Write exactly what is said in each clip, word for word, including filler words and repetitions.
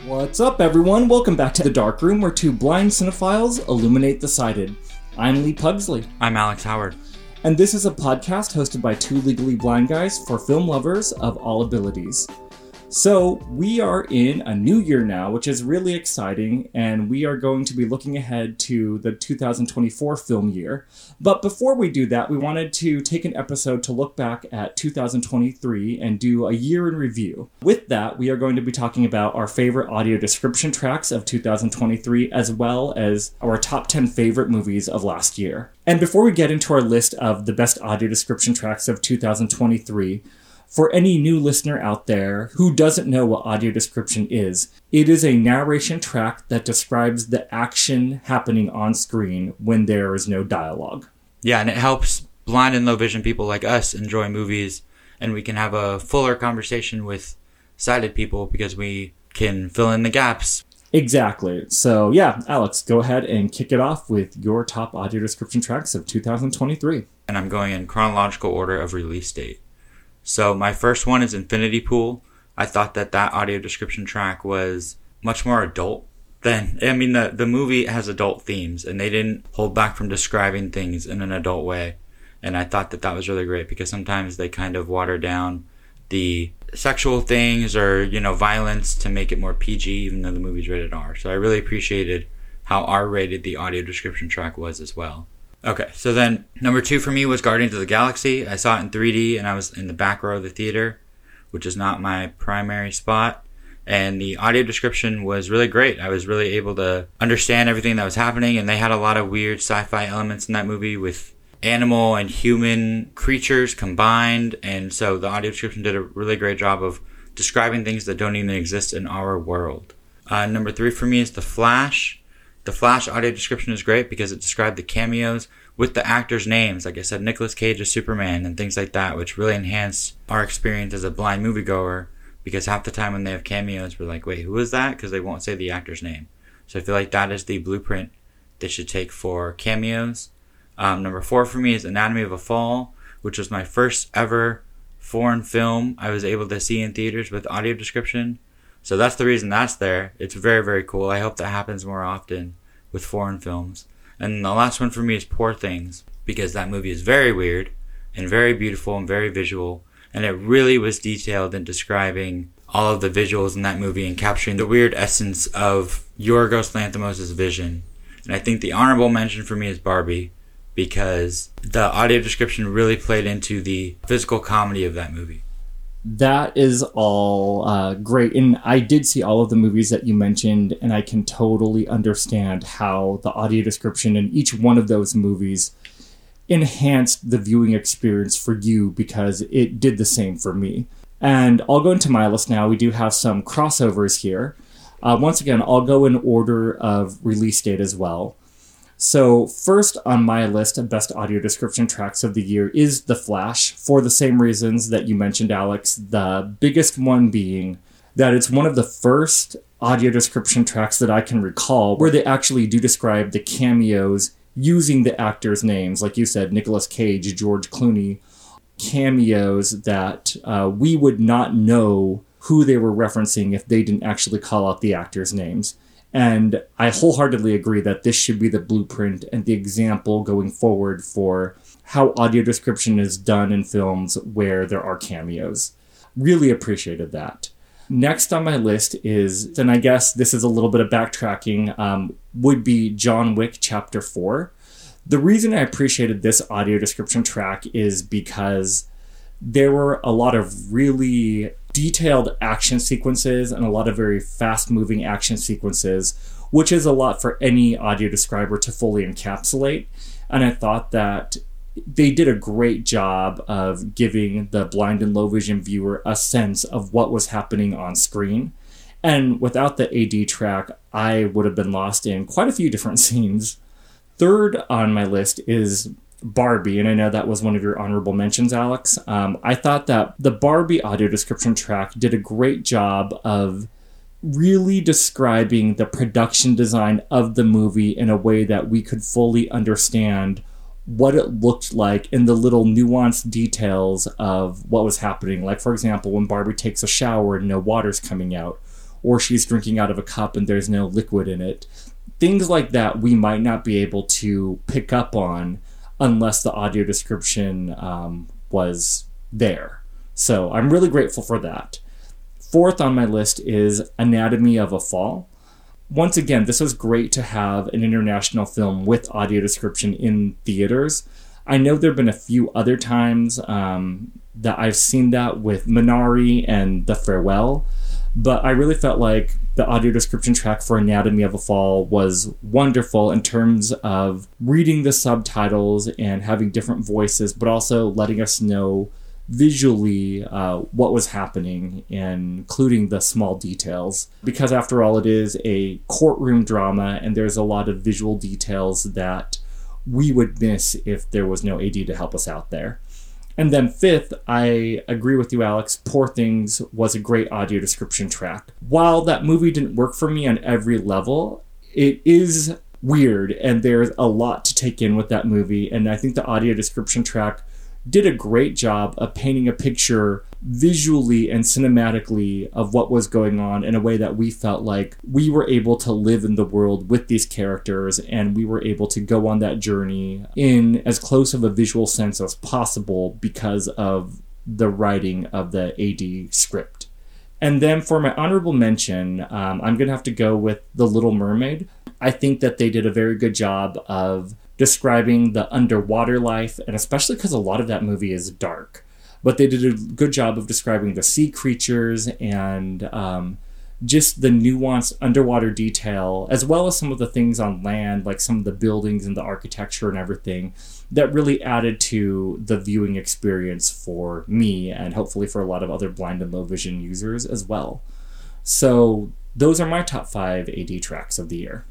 What's up, everyone? Welcome back to The Dark Room, where two blind cinephiles illuminate the sighted. I'm Lee Pugsley. I'm Alex Howard. And this is a podcast hosted by two legally blind guys for film lovers of all abilities. So, we are in a new year now, which is really exciting, and we are going to be looking ahead to the two thousand twenty-four film year. But before we do that, we wanted to take an episode to look back at two thousand twenty-three and do a year in review. With that, we are going to be talking about our favorite audio description tracks of two thousand twenty-three, as well as our top ten favorite movies of last year. And before we get into our list of the best audio description tracks of two thousand twenty-three, for any new listener out there who doesn't know what audio description is, it is a narration track that describes the action happening on screen when there is no dialogue. Yeah, and it helps blind and low vision people like us enjoy movies, and we can have a fuller conversation with sighted people because we can fill in the gaps. Exactly. So yeah, Alex, go ahead and kick it off with your top audio description tracks of two thousand twenty-three. And I'm going in chronological order of release date. So my first one is Infinity Pool. I thought that that audio description track was much more adult than, I mean, the, the movie has adult themes, and they didn't hold back from describing things in an adult way. And I thought that that was really great because sometimes they kind of water down the sexual things or, you know, violence to make it more P G, even though the movie's rated R. So I really appreciated how R-rated the audio description track was as well. Okay, so then number two for me was Guardians of the Galaxy. I saw it in three D, and I was in the back row of the theater, which is not my primary spot. And the audio description was really great. I was really able to understand everything that was happening, and they had a lot of weird sci-fi elements in that movie with animal and human creatures combined. And so the audio description did a really great job of describing things that don't even exist in our world. Uh, number three for me is The Flash. The Flash audio description is great because it described the cameos with the actors' names. Like I said, Nicolas Cage as Superman and things like that, which really enhanced our experience as a blind moviegoer because half the time when they have cameos, we're like, wait, who is that? Because they won't say the actor's name. So I feel like that is the blueprint they should take for cameos. Um, number four for me is Anatomy of a Fall, which was my first ever foreign film I was able to see in theaters with audio description. So that's the reason that's there. It's very, very cool. I hope that happens more often with foreign films. And the last one for me is Poor Things, because that movie is very weird and very beautiful and very visual. And it really was detailed in describing all of the visuals in that movie and capturing the weird essence of Yorgos Lanthimos' vision. And I think the honorable mention for me is Barbie, because the audio description really played into the physical comedy of that movie. That is all uh, great. And I did see all of the movies that you mentioned, and I can totally understand how the audio description in each one of those movies enhanced the viewing experience for you because it did the same for me. And I'll go into my list now. We do have some crossovers here. Uh, once again, I'll go in order of release date as well. So first on my list of best audio description tracks of the year is The Flash, for the same reasons that you mentioned, Alex. The biggest one being that it's one of the first audio description tracks that I can recall where they actually do describe the cameos using the actors' names. Like you said, Nicolas Cage, George Clooney, cameos that uh, we would not know who they were referencing if they didn't actually call out the actors' names. And I wholeheartedly agree that this should be the blueprint and the example going forward for how audio description is done in films where there are cameos. Really appreciated that. Next on my list is, and I guess this is a little bit of backtracking, um, would be John Wick Chapter four. The reason I appreciated this audio description track is because there were a lot of really detailed action sequences and a lot of very fast-moving action sequences, which is a lot for any audio describer to fully encapsulate. And I thought that they did a great job of giving the blind and low vision viewer a sense of what was happening on screen. And without the A D track, I would have been lost in quite a few different scenes. Third on my list is Barbie, and I know that was one of your honorable mentions, Alex. Um, I thought that the Barbie audio description track did a great job of really describing the production design of the movie in a way that we could fully understand what it looked like in the little nuanced details of what was happening. Like, for example, when Barbie takes a shower and no water's coming out, or she's drinking out of a cup and there's no liquid in it. Things like that we might not be able to pick up on unless the audio description um, was there. So I'm really grateful for that. Fourth on my list is Anatomy of a Fall. Once again, this was great to have an international film with audio description in theaters. I know there have been a few other times um, that I've seen that with Minari and The Farewell, but I really felt like the audio description track for Anatomy of a Fall was wonderful in terms of reading the subtitles and having different voices, but also letting us know visually uh, what was happening, including the small details. Because after all, it is a courtroom drama, and there's a lot of visual details that we would miss if there was no A D to help us out there. And then fifth, I agree with you, Alex, Poor Things was a great audio description track. While that movie didn't work for me on every level, it is weird, and there's a lot to take in with that movie, and I think the audio description track did a great job of painting a picture visually and cinematically of what was going on in a way that we felt like we were able to live in the world with these characters, and we were able to go on that journey in as close of a visual sense as possible because of the writing of the A D script. And then for my honorable mention, um, I'm going to have to go with The Little Mermaid. I think that they did a very good job of describing the underwater life, and especially because a lot of that movie is dark. But they did a good job of describing the sea creatures and um, just the nuanced underwater detail, as well as some of the things on land, like some of the buildings and the architecture and everything, that really added to the viewing experience for me and hopefully for a lot of other blind and low vision users as well. So those are my top five A D tracks of the year.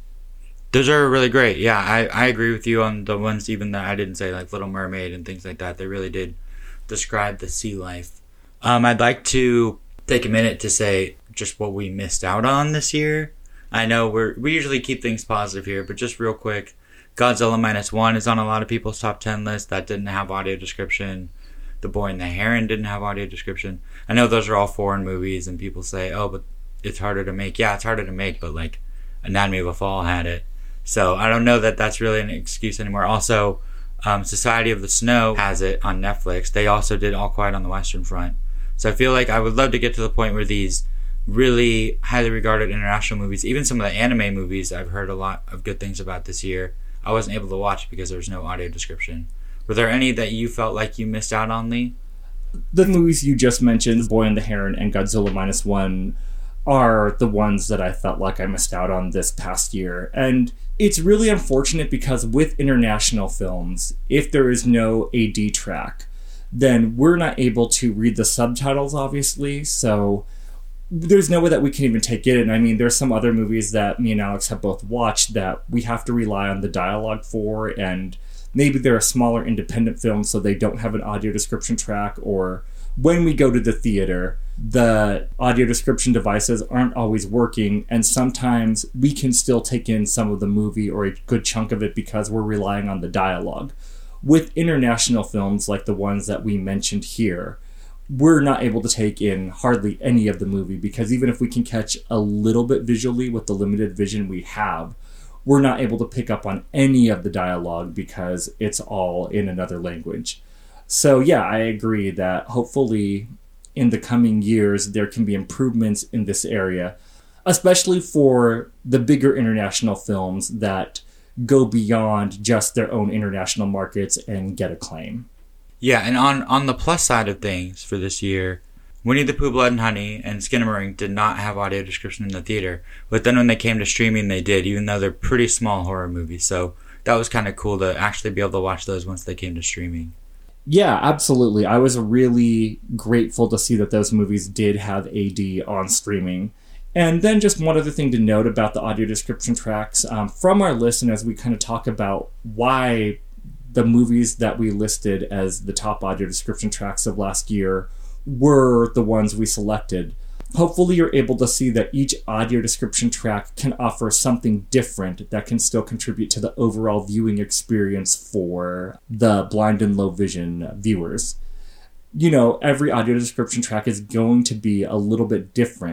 Those are really great. Yeah, I, I agree with you on the ones even that I didn't say, like Little Mermaid and things like that. They really did describe the sea life. Um, I'd like to take a minute to say just what we missed out on this year. I know we're we usually keep things positive here, but just real quick, Godzilla Minus One is on a lot of people's top ten list. That didn't have audio description. The Boy and the Heron didn't have audio description. I know those are all foreign movies, and people say, oh, but it's harder to make. Yeah, it's harder to make, but like Anatomy of a Fall had it. So I don't know that that's really an excuse anymore. Also, um, Society of the Snow has it on Netflix. They also did All Quiet on the Western Front. So I feel like I would love to get to the point where these really highly regarded international movies, even some of the anime movies I've heard a lot of good things about this year, I wasn't able to watch because there was no audio description. Were there any that you felt like you missed out on, Lee? The movies you just mentioned, The Boy and the Heron and Godzilla Minus One, are the ones that I felt like I missed out on this past year. And it's really unfortunate because with international films, if there is no A D track, then we're not able to read the subtitles, obviously. So there's no way that we can even take it in. I mean, there's some other movies that me and Alex have both watched that we have to rely on the dialogue for, and maybe they're a smaller independent film, so they don't have an audio description track, or when we go to the theater, the audio description devices aren't always working, and sometimes we can still take in some of the movie or a good chunk of it because we're relying on the dialogue. With international films like the ones that we mentioned here, we're not able to take in hardly any of the movie because even if we can catch a little bit visually with the limited vision we have, we're not able to pick up on any of the dialogue because it's all in another language. So yeah, I agree that hopefully in the coming years there can be improvements in this area, especially for the bigger international films that go beyond just their own international markets and get acclaim. Yeah, and on, on the plus side of things for this year, Winnie the Pooh, Blood and Honey, and Skinamarink did not have audio description in the theater. But then when they came to streaming, they did, even though they're pretty small horror movies. So that was kind of cool to actually be able to watch those once they came to streaming. Yeah, absolutely. I was really grateful to see that those movies did have A D on streaming. And then just one other thing to note about the audio description tracks. Um, from our list, and as we kind of talk about why the movies that we listed as the top audio description tracks of last year were the ones we selected, hopefully you're able to see that each audio description track can offer something different that can still contribute to the overall viewing experience for the blind and low vision viewers. You know, every audio description track is going to be a little bit different,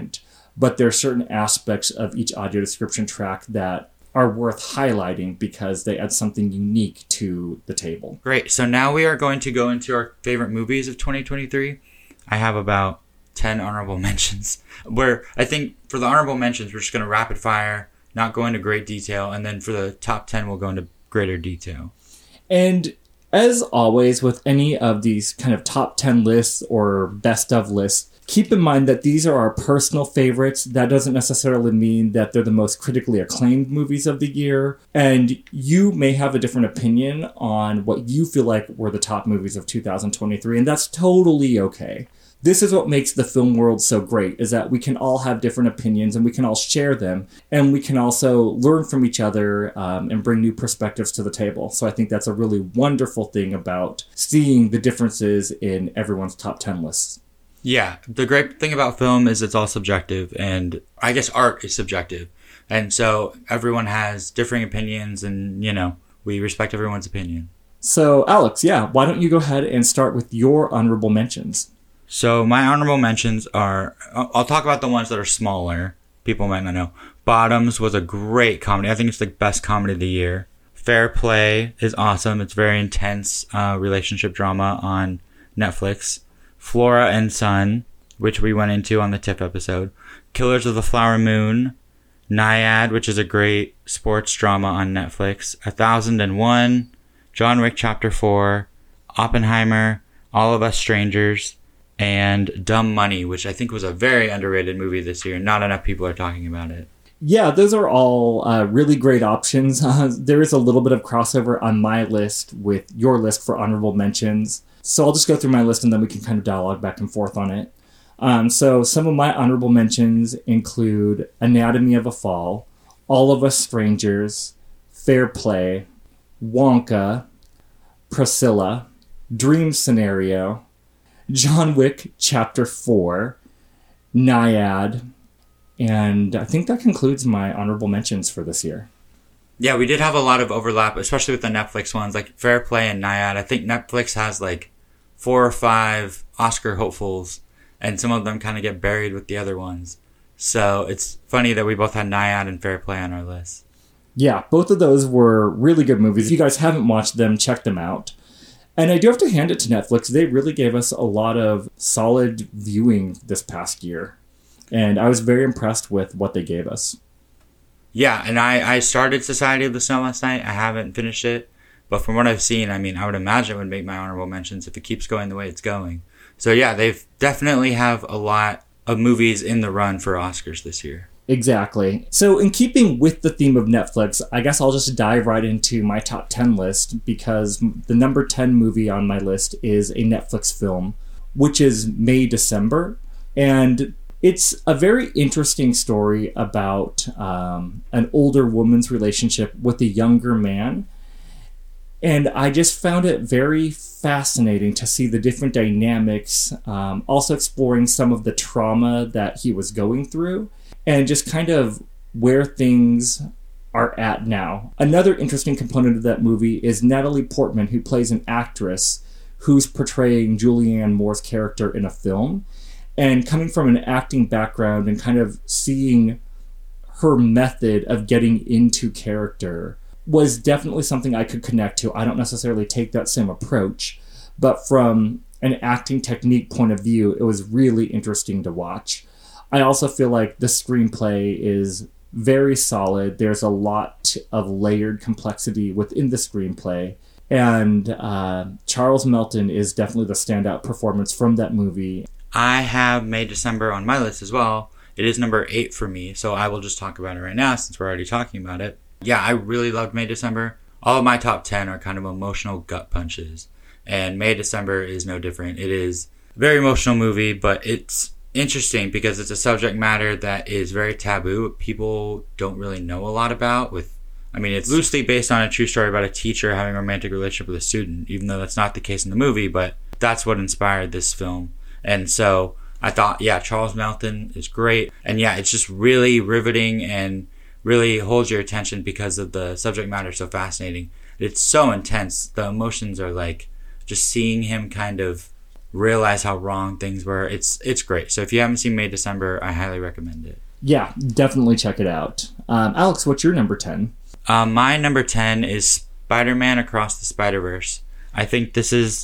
but there are certain aspects of each audio description track that are worth highlighting because they add something unique to the table. Great. So now we are going to go into our favorite movies of twenty twenty-three. I have about ten honorable mentions, where I think for the honorable mentions, we're just going to rapid fire, not go into great detail, and then for the top ten, we'll go into greater detail. And as always, with any of these kind of top ten lists or best of lists, keep in mind that these are our personal favorites. That doesn't necessarily mean that they're the most critically acclaimed movies of the year. And you may have a different opinion on what you feel like were the top movies of two thousand twenty-three, and that's totally okay. This is what makes the film world so great, is that we can all have different opinions and we can all share them. And we can also learn from each other um, and bring new perspectives to the table. So I think that's a really wonderful thing about seeing the differences in everyone's top ten lists. Yeah, the great thing about film is it's all subjective, and I guess art is subjective. And so everyone has differing opinions, and, you know, we respect everyone's opinion. So, Alex, yeah, why don't you go ahead and start with your honorable mentions? So my honorable mentions are, I'll talk about the ones that are smaller. People might not know. Bottoms was a great comedy. I think it's the best comedy of the year. Fair Play is awesome. It's very intense uh, relationship drama on Netflix. Flora and Son, which we went into on the T I F F episode. Killers of the Flower Moon. Nyad, which is a great sports drama on Netflix. A Thousand and One. John Wick Chapter four. Oppenheimer. All of Us Strangers. And Dumb Money, which I think was a very underrated movie this year. Not enough people are talking about it. Yeah, those are all uh, really great options. Uh, there is a little bit of crossover on my list with your list for honorable mentions. So I'll just go through my list and then we can kind of dialogue back and forth on it. Um, so some of my honorable mentions include Anatomy of a Fall, All of Us Strangers, Fair Play, Wonka, Priscilla, Dream Scenario, John Wick Chapter four, Nyad, and I think that concludes my honorable mentions for this year. Yeah, we did have a lot of overlap, especially with the Netflix ones, like Fair Play and Nyad. I think Netflix has like four or five Oscar hopefuls, and some of them kind of get buried with the other ones. So it's funny that we both had Nyad and Fair Play on our list. Yeah, both of those were really good movies. If you guys haven't watched them, check them out. And I do have to hand it to Netflix. They really gave us a lot of solid viewing this past year. And I was very impressed with what they gave us. Yeah, and I, I started Society of the Snow last night. I haven't finished it. But from what I've seen, I mean, I would imagine it would make my honorable mentions if it keeps going the way it's going. So yeah, they've definitely have a lot of movies in the run for Oscars this year. Exactly. So in keeping with the theme of Netflix, I guess I'll just dive right into my top ten list, because the number ten movie on my list is a Netflix film, which is May December. And it's a very interesting story about um, an older woman's relationship with a younger man. And I just found it very fascinating to see the different dynamics, um, also exploring some of the trauma that he was going through, and just kind of where things are at now. Another interesting component of that movie is Natalie Portman, who plays an actress who's portraying Julianne Moore's character in a film. And coming from an acting background and kind of seeing her method of getting into character was definitely something I could connect to. I don't necessarily take that same approach, but from an acting technique point of view, it was really interesting to watch. I also feel like the screenplay is very solid. There's a lot of layered complexity within the screenplay. And uh, Charles Melton is definitely the standout performance from that movie. I have May December on my list as well. It is number eight for me, so I will just talk about it right now since we're already talking about it. Yeah, I really loved May December. All of my top ten are kind of emotional gut punches. And May December is no different. It is a very emotional movie, but it's interesting because it's a subject matter that is very taboo. People don't really know a lot about. With, I mean, it's loosely based on a true story about a teacher having a romantic relationship with a student, even though that's not the case in the movie, but that's what inspired this film. And so I thought, yeah, Charles Melton is great. And yeah, it's just really riveting and really holds your attention because of the subject matter so fascinating. It's so intense. The emotions are like just seeing him kind of realize how wrong things were. It's it's great. So if you haven't seen May December, I highly recommend it. Yeah, definitely check it out. Um, Alex, what's your number ten? Um, my number ten is Spider-Man Across the Spider-Verse. I think this is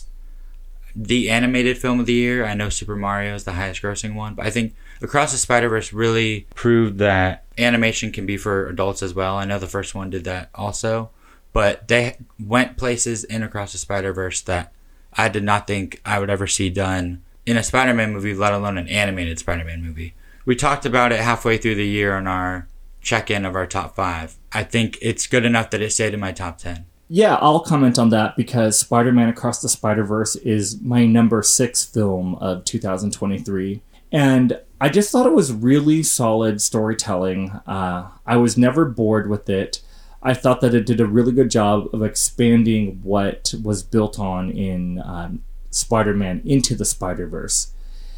the animated film of the year. I know Super Mario is the highest grossing one, but I think Across the Spider-Verse really proved that animation can be for adults as well. I know the first one did that also, but they went places in Across the Spider-Verse that I did not think I would ever see done in a Spider-Man movie, let alone an animated Spider-Man movie. We talked about it halfway through the year on our check-in of our top five. I think it's good enough that it stayed in my top ten. Yeah, I'll comment on that because Spider-Man Across the Spider-Verse is my number six film of two thousand twenty-three. And I just thought it was really solid storytelling. Uh, I was never bored with it. I thought that it did a really good job of expanding what was built on in um, Spider-Man into the Spider-Verse.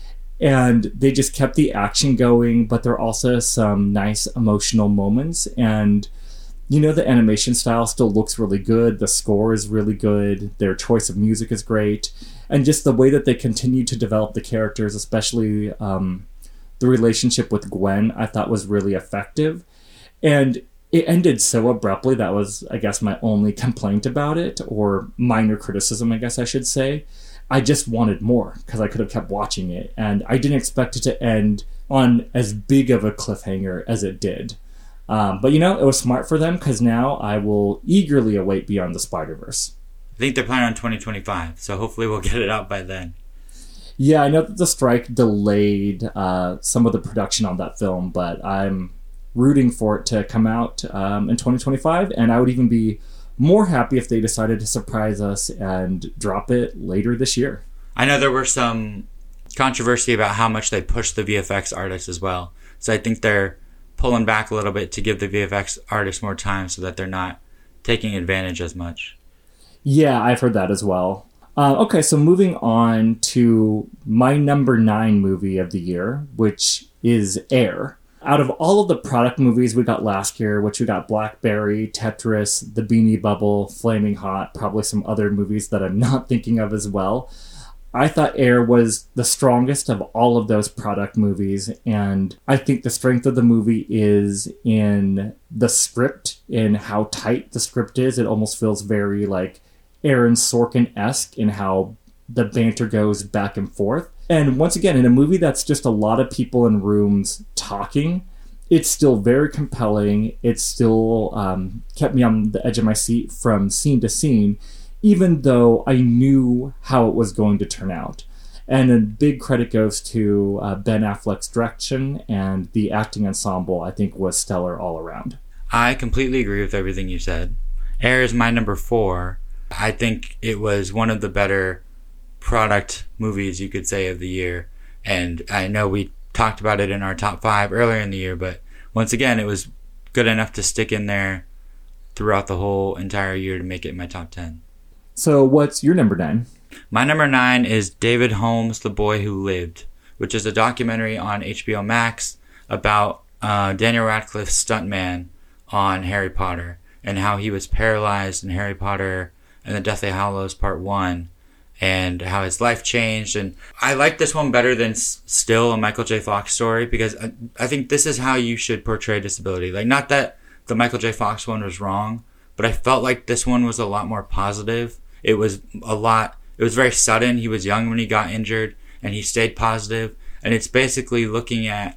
And they just kept the action going, but there are also some nice emotional moments. And, you know, the animation style still looks really good. The score is really good. Their choice of music is great. And just the way that they continue to develop the characters, especially um, the relationship with Gwen, I thought was really effective. And it ended so abruptly. That was, I guess, my only complaint about it, or minor criticism, I guess I should say. I just wanted more because I could have kept watching it. And I didn't expect it to end on as big of a cliffhanger as it did. Um, but, you know, it was smart for them because now I will eagerly await Beyond the Spider-Verse. I think they're planning on twenty twenty-five, so hopefully we'll get it out by then. Yeah, I know that the strike delayed uh, some of the production on that film, but I'm rooting for it to come out um, in twenty twenty-five, and I would even be more happy if they decided to surprise us and drop it later this year. I know there were some controversy about how much they pushed the V F X artists as well, so I think they're pulling back a little bit to give the V F X artists more time so that they're not taking advantage as much. Yeah, I've heard that as well. Uh, okay, so moving on to my number nine movie of the year, which is Air. Out of all of the product movies we got last year, which we got Blackberry, Tetris, The Beanie Bubble, Flaming Hot, probably some other movies that I'm not thinking of as well, I thought Air was the strongest of all of those product movies, and I think the strength of the movie is in the script, in how tight the script is. It almost feels very like Aaron Sorkin-esque in how the banter goes back and forth. And once again, in a movie that's just a lot of people in rooms talking, it's still very compelling. It still um, kept me on the edge of my seat from scene to scene, even though I knew how it was going to turn out. And a big credit goes to uh, Ben Affleck's direction, and the acting ensemble, I think, was stellar all around. I completely agree with everything you said. Air is my number four. I think it was one of the better product movies, you could say, of the year. And I know we talked about it in our top five earlier in the year, but once again, it was good enough to stick in there throughout the whole entire year to make it my top ten. So what's your number nine? My number nine is David Holmes, The Boy Who Lived, which is a documentary on H B O Max about uh, Daniel Radcliffe's stuntman on Harry Potter and how he was paralyzed in Harry Potter and the Deathly Hallows Part one, and how his life changed. And I like this one better than S- Still, a Michael J. Fox story, because I, I think this is how you should portray disability. Like, not that the Michael J. Fox one was wrong, but I felt like this one was a lot more positive. It was a lot, it was very sudden. He was young when he got injured, and he stayed positive. And it's basically looking at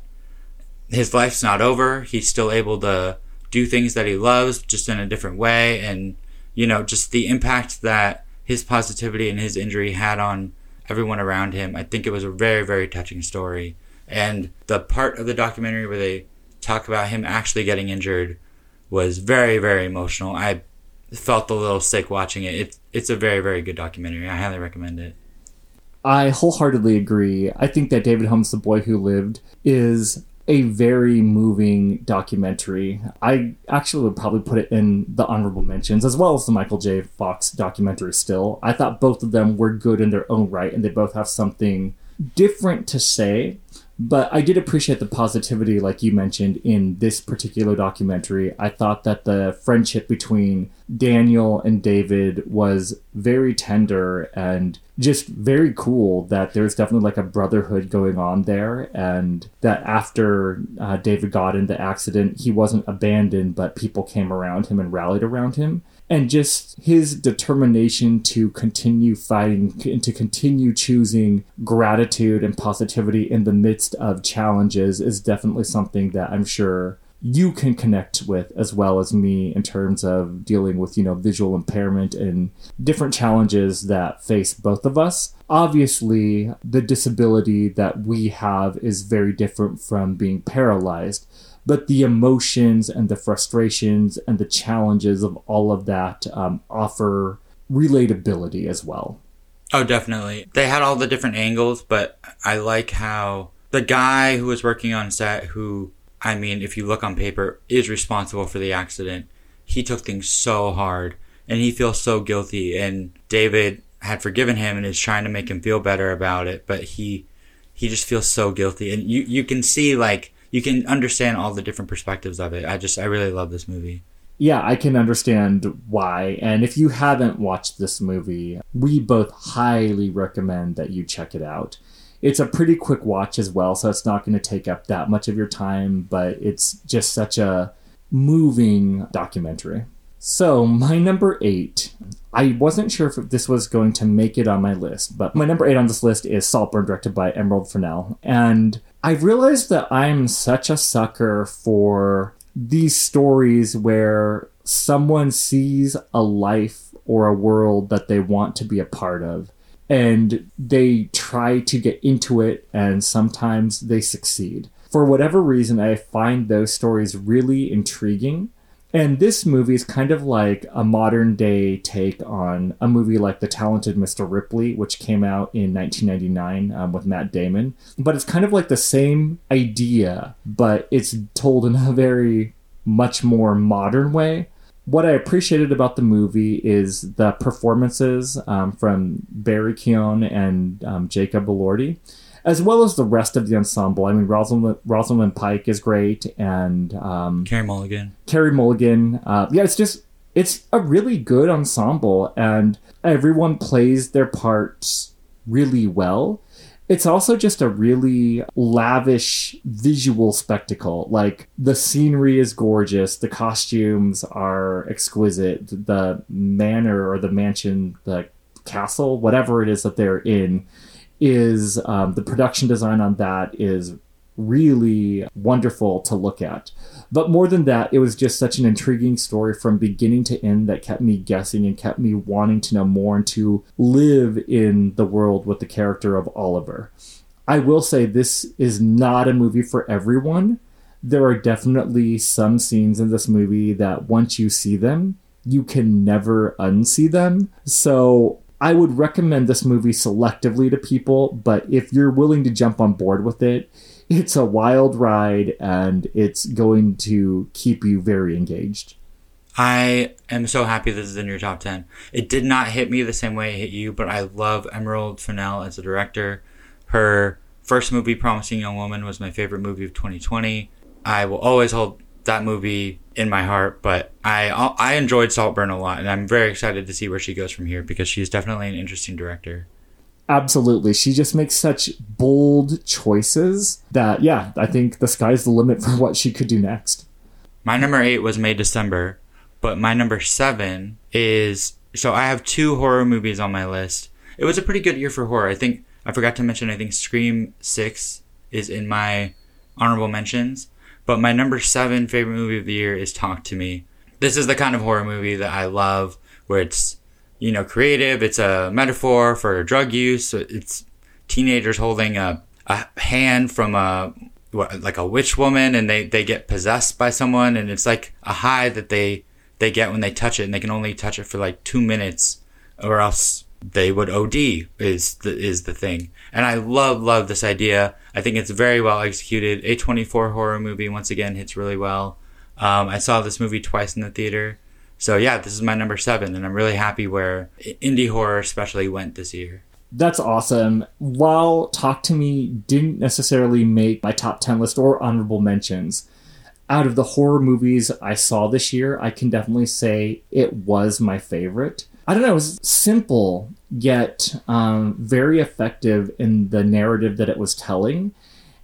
his life's not over. He's still able to do things that he loves, just in a different way. And, you know, just the impact that his positivity and his injury had on everyone around him. I think it was a very, very touching story. And the part of the documentary where they talk about him actually getting injured was very, very emotional. I felt a little sick watching it. It's it's a very, very good documentary. I highly recommend it. I wholeheartedly agree. I think that David Holmes, The Boy Who Lived, is a very moving documentary. I actually would probably put it in the honorable mentions, as well as the Michael J. Fox documentary Still. I thought both of them were good in their own right, and they both have something different to say, But I did appreciate the positivity, like you mentioned, in this particular documentary. I thought that the friendship between Daniel and David was very tender and just very cool, that there's definitely like a brotherhood going on there, and that after uh, David got in the accident, he wasn't abandoned, but people came around him and rallied around him. And just his determination to continue fighting and to continue choosing gratitude and positivity in the midst of challenges is definitely something that I'm sure you can connect with as well as me, in terms of dealing with, you know, visual impairment and different challenges that face both of us. Obviously, the disability that we have is very different from being paralyzed, but the emotions and the frustrations and the challenges of all of that um, offer relatability as well. Oh, definitely. They had all the different angles, but I like how the guy who was working on set, who, I mean, if you look on paper, is responsible for the accident, he took things so hard and he feels so guilty. And David had forgiven him and is trying to make him feel better about it, but he he just feels so guilty. And you, you can see, like, you can understand all the different perspectives of it. I just, I really love this movie. Yeah, I can understand why. And if you haven't watched this movie, we both highly recommend that you check it out. It's a pretty quick watch as well, so it's not going to take up that much of your time, but it's just such a moving documentary. So, my number eight, I wasn't sure if this was going to make it on my list, but my number eight on this list is Saltburn, directed by Emerald Fennell. And I realized that I'm such a sucker for these stories where someone sees a life or a world that they want to be a part of, and they try to get into it, and sometimes they succeed. For whatever reason, I find those stories really intriguing. And this movie is kind of like a modern day take on a movie like The Talented Mister Ripley, which came out in nineteen ninety-nine um, with Matt Damon. But it's kind of like the same idea, but it's told in a very much more modern way. What I appreciated about the movie is the performances um, from Barry Keoghan and um, Jacob Elordi, as well as the rest of the ensemble. I mean, Rosalind, Rosalind Pike is great, and um, Carey Mulligan. Carey Mulligan. Uh, yeah, it's just, it's a really good ensemble, and everyone plays their parts really well. It's also just a really lavish visual spectacle. Like, the scenery is gorgeous, the costumes are exquisite, the manor or the mansion, the castle, whatever it is that they're in, is um, the production design on that is really wonderful to look at. But more than that, it was just such an intriguing story from beginning to end that kept me guessing and kept me wanting to know more and to live in the world with the character of Oliver. I will say this is not a movie for everyone. There are definitely some scenes in this movie that once you see them, you can never unsee them. So I would recommend this movie selectively to people, but if you're willing to jump on board with it, it's a wild ride and it's going to keep you very engaged. I am so happy this is in your top ten. It did not hit me the same way it hit you, but I love Emerald Fennell as a director. Her first movie, Promising Young Woman, was my favorite movie of twenty twenty. I will always hold that movie in my heart, but I I enjoyed Saltburn a lot, and I'm very excited to see where she goes from here because she's definitely an interesting director. Absolutely. She just makes such bold choices that, yeah, I think the sky's the limit for what she could do next. My number eight was May December, but my number seven is... So I have two horror movies on my list. It was a pretty good year for horror. I think, I forgot to mention, I think Scream six is in my honorable mentions. But my number seven favorite movie of the year is Talk to Me. This is the kind of horror movie that I love, where it's, you know, creative. It's a metaphor for drug use. It's teenagers holding a, a hand from a, what, like a witch woman, and they, they get possessed by someone, and it's like a high that they, they get when they touch it, and they can only touch it for like two minutes or else they would O D is the, is the thing. And I love, love this idea. I think it's very well executed. A twenty-four horror movie, once again, hits really well. Um, I saw this movie twice in the theater. So yeah, this is my number seven, and I'm really happy where indie horror especially went this year. That's awesome. While Talk to Me didn't necessarily make my top ten list or honorable mentions, out of the horror movies I saw this year, I can definitely say it was my favorite. I don't know, it was simple, yet um, very effective in the narrative that it was telling.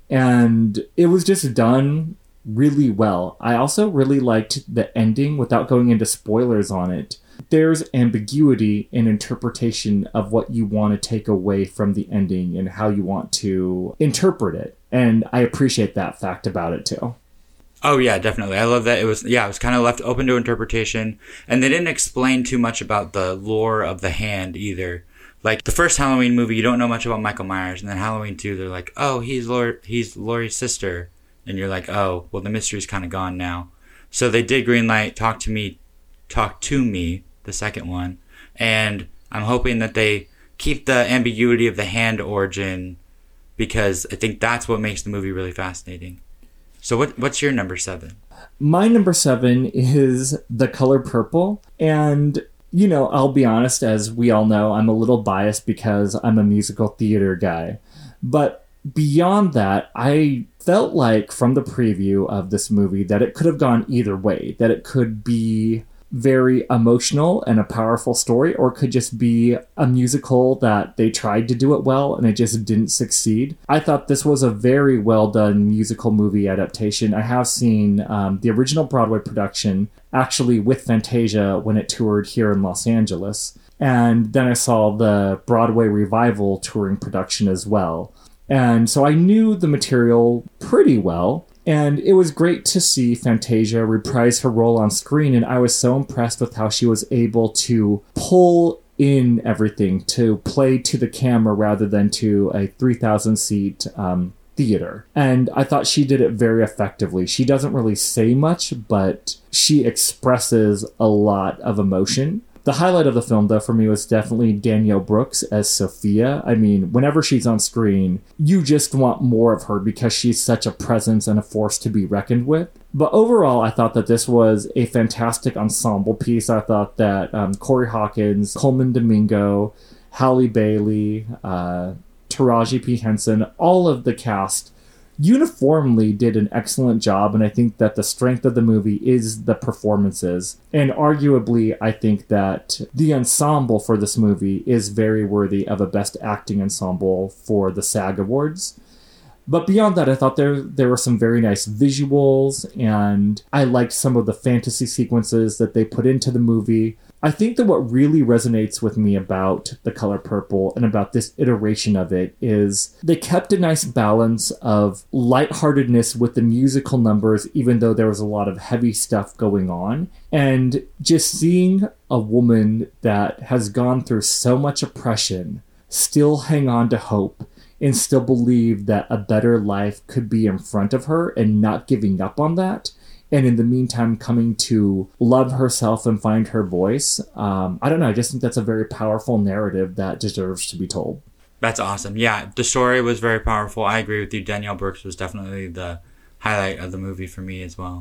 And it was just done really well. I also really liked the ending without going into spoilers on it. There's ambiguity in interpretation of what you want to take away from the ending and how you want to interpret it. And I appreciate that fact about it too. Oh yeah, definitely. I love that it was, yeah, it was kind of left open to interpretation. And they didn't explain too much about the lore of the hand either. Like the first Halloween movie, you don't know much about Michael Myers. And then Halloween two, they're like, oh, he's Laurie, he's Laurie's sister. And you're like, oh, well, the mystery's kind of gone now. So they did greenlight Talk to Me, Talk to Me, the second one. And I'm hoping that they keep the ambiguity of the hand origin, because I think that's what makes the movie really fascinating. So what what's your number seven? My number seven is The Color Purple. And, you know, I'll be honest, as we all know, I'm a little biased because I'm a musical theater guy. But beyond that, I felt like from the preview of this movie that it could have gone either way. That it could be very emotional and a powerful story, or it could just be a musical that they tried to do it well and it just didn't succeed. I thought this was a very well done musical movie adaptation. I have seen um, the original Broadway production actually with Fantasia when it toured here in Los Angeles. And then I saw the Broadway revival touring production as well. And so I knew the material pretty well. And it was great to see Fantasia reprise her role on screen, and I was so impressed with how she was able to pull in everything, to play to the camera rather than to a three thousand seat um, theater. And I thought she did it very effectively. She doesn't really say much, but she expresses a lot of emotion. The highlight of the film, though, for me was definitely Danielle Brooks as Sophia. I mean, whenever she's on screen, you just want more of her because she's such a presence and a force to be reckoned with. But overall, I thought that this was a fantastic ensemble piece. I thought that um, Corey Hawkins, Coleman Domingo, Halle Bailey, uh, Taraji P. Henson, all of the cast uniformly did an excellent job, and I think that the strength of the movie is the performances. And arguably, I think that the ensemble for this movie is very worthy of a Best Acting Ensemble for the SAG Awards. But beyond that, I thought there there were some very nice visuals, and I liked some of the fantasy sequences that they put into the movie. I think that what really resonates with me about The Color Purple and about this iteration of it is they kept a nice balance of lightheartedness with the musical numbers, even though there was a lot of heavy stuff going on. And just seeing a woman that has gone through so much oppression still hang on to hope and still believe that a better life could be in front of her and not giving up on that. And in the meantime, coming to love herself and find her voice. Um, I don't know. I just think that's a very powerful narrative that deserves to be told. That's awesome. Yeah, the story was very powerful. I agree with you. Danielle Brooks was definitely the highlight of the movie for me as well.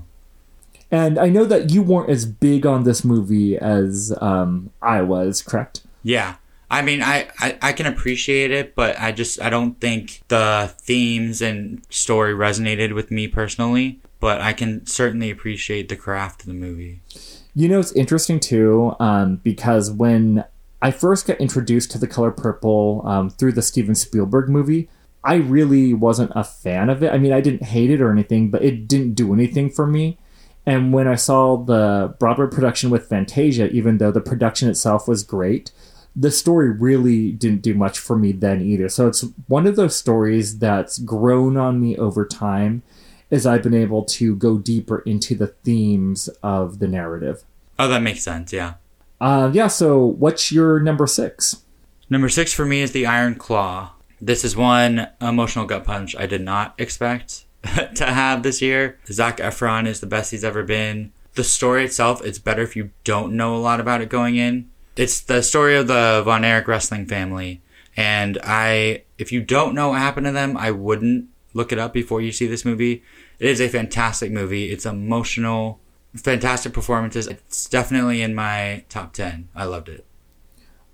And I know that you weren't as big on this movie as um, I was, correct? Yeah. I mean, I, I, I can appreciate it, but I just, I don't think the themes and story resonated with me personally. But I can certainly appreciate the craft of the movie. You know, it's interesting, too, um, because when I first got introduced to The Color Purple um, through the Steven Spielberg movie, I really wasn't a fan of it. I mean, I didn't hate it or anything, but it didn't do anything for me. And when I saw the Broadway production with Fantasia, even though the production itself was great, the story really didn't do much for me then either. So it's one of those stories that's grown on me over time as I've been able to go deeper into the themes of the narrative. Oh, that makes sense, yeah. Uh, yeah, so what's your number six? Number six for me is The Iron Claw. This is one emotional gut punch I did not expect to have this year. Zac Efron is the best he's ever been. The story itself, it's better if you don't know a lot about it going in. It's the story of the Von Erich wrestling family. And I, if you don't know what happened to them, I wouldn't look it up before you see this movie. It is a fantastic movie. It's emotional, fantastic performances. It's definitely in my top ten. I loved it.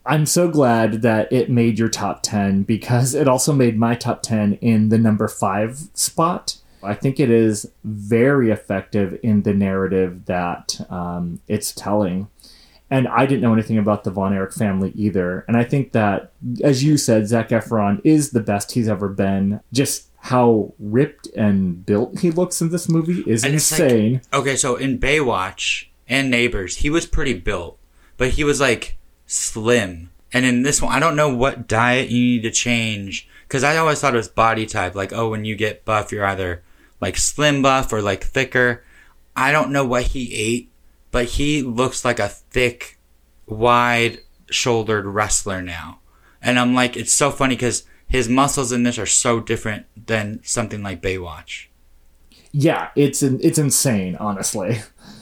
I'm so glad that it made your top ten because it also made my top ten in the number five spot. I think it is very effective in the narrative that um, it's telling. And I didn't know anything about the Von Erich family either. And I think that, as you said, Zac Efron is the best he's ever been. Just how ripped and built he looks in this movie is and insane. Like, okay, so in Baywatch and Neighbors, he was pretty built. But he was like slim. And in this one, I don't know what diet you need to change. Because I always thought it was body type. Like, oh, when you get buff, you're either like slim buff or like thicker. I don't know what he ate. But he looks like a thick, wide-shouldered wrestler now. And I'm like, it's so funny because his muscles in this are so different than something like Baywatch. Yeah, it's it's insane, honestly.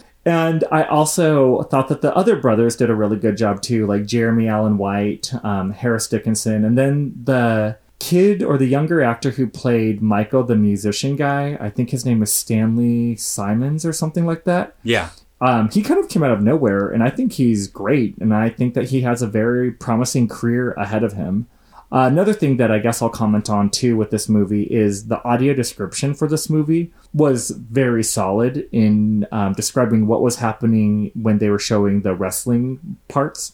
And I also thought that the other brothers did a really good job too, like Jeremy Allen White, um, Harris Dickinson, and then the kid or the younger actor who played Michael, the musician guy. I think his name is Stanley Simons or something like that. Yeah. Um, he kind of came out of nowhere, and I think he's great, and I think that he has a very promising career ahead of him. Uh, another thing that I guess I'll comment on, too, with this movie is the audio description for this movie was very solid in um, describing what was happening when they were showing the wrestling parts.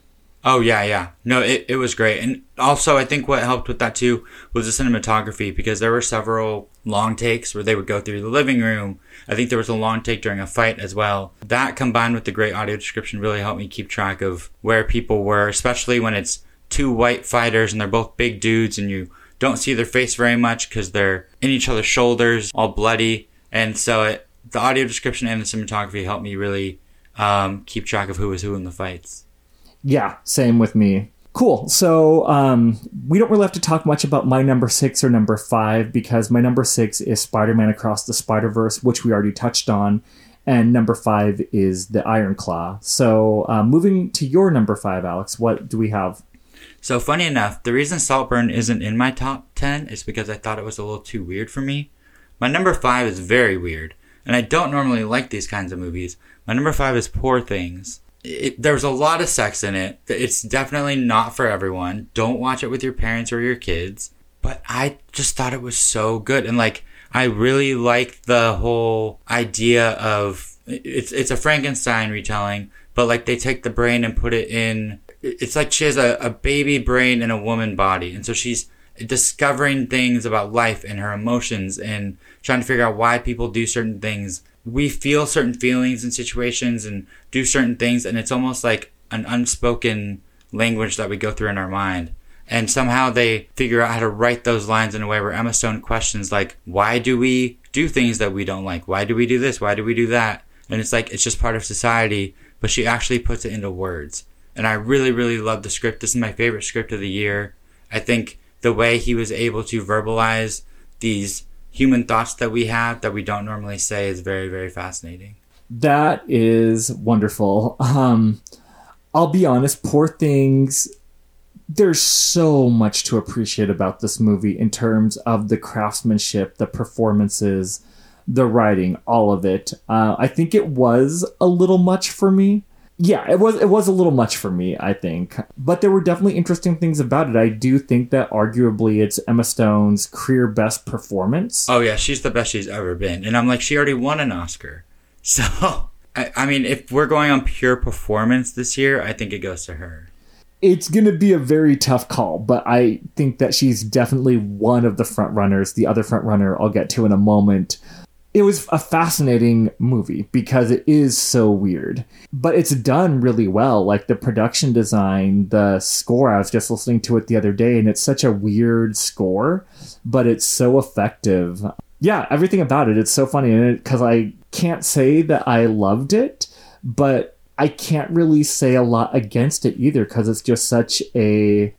Oh, yeah, yeah. No, it, it was great. And also, I think what helped with that, too, was the cinematography, because there were several long takes where they would go through the living room. I think there was a long take during a fight as well. That combined with the great audio description really helped me keep track of where people were, especially when it's two white fighters and they're both big dudes and you don't see their face very much because they're in each other's shoulders, all bloody. And so it, the audio description and the cinematography helped me really um, keep track of who was who in the fights. Yeah, same with me. Cool. So um, we don't really have to talk much about my number six or number five because my number six is Spider-Man Across the Spider-Verse, which we already touched on. And number five is the Iron Claw. So uh, moving to your number five, Alex, what do we have? So funny enough, the reason Saltburn isn't in my top ten is because I thought it was a little too weird for me. My number five is very weird. And I don't normally like these kinds of movies. My number five is Poor Things. It, there's a lot of sex in it. It's definitely not for everyone. Don't watch it with your parents or your kids. But I just thought it was so good. And like, I really like the whole idea of, it's it's a Frankenstein retelling, but like they take the brain and put it in, it's like she has a, a baby brain in a woman body. And so she's discovering things about life and her emotions and trying to figure out why people do certain things. We feel certain feelings in situations and do certain things, and it's almost like an unspoken language that we go through in our mind. And somehow they figure out how to write those lines in a way where Emma Stone questions, like, why do we do things that we don't like? Why do we do this? Why do we do that? And it's like, it's just part of society, but she actually puts it into words. And I really, really love the script. This is my favorite script of the year. I think the way he was able to verbalize these human thoughts that we have that we don't normally say is very, very fascinating. That is wonderful. Um, I'll be honest, Poor Things, there's so much to appreciate about this movie in terms of the craftsmanship, the performances, the writing, all of it. Uh, I think it was a little much for me. Yeah, it was it was a little much for me, I think. But there were definitely interesting things about it. I do think that arguably it's Emma Stone's career best performance. Oh, yeah, she's the best she's ever been. And I'm like, she already won an Oscar. So, I, I mean, if we're going on pure performance this year, I think it goes to her. It's going to be a very tough call, but I think that she's definitely one of the front runners. The other front runner I'll get to in a moment. It was a fascinating movie because it is so weird, but it's done really well. Like the production design, the score, I was just listening to it the other day and it's such a weird score, but it's so effective. Yeah, everything about it. It's so funny in it because I can't say that I loved it, but I can't really say a lot against it either because it's just such a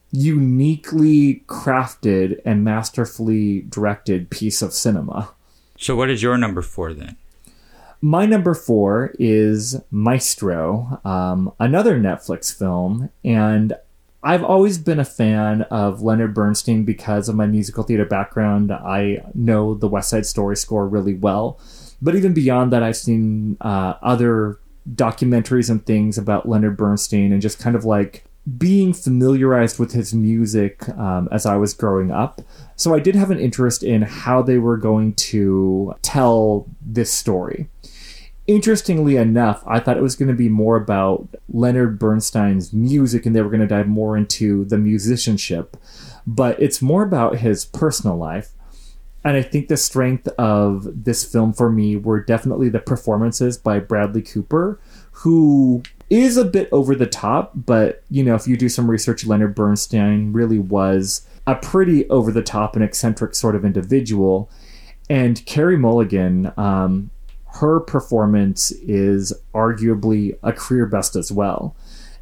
uniquely crafted and masterfully directed piece of cinema. So what is your number four then? My number four is Maestro, um, another Netflix film. And I've always been a fan of Leonard Bernstein because of my musical theater background. I know the West Side Story score really well. But even beyond that, I've seen uh, other documentaries and things about Leonard Bernstein and just kind of like being familiarized with his music um, as I was growing up. So I did have an interest in how they were going to tell this story. Interestingly enough, I thought it was going to be more about Leonard Bernstein's music and they were going to dive more into the musicianship. But it's more about his personal life. And I think the strength of this film for me were definitely the performances by Bradley Cooper, who is a bit over the top. But, you know, if you do some research, Leonard Bernstein really was a pretty over the top and eccentric sort of individual. And Carey Mulligan, um, her performance is arguably a career best as well.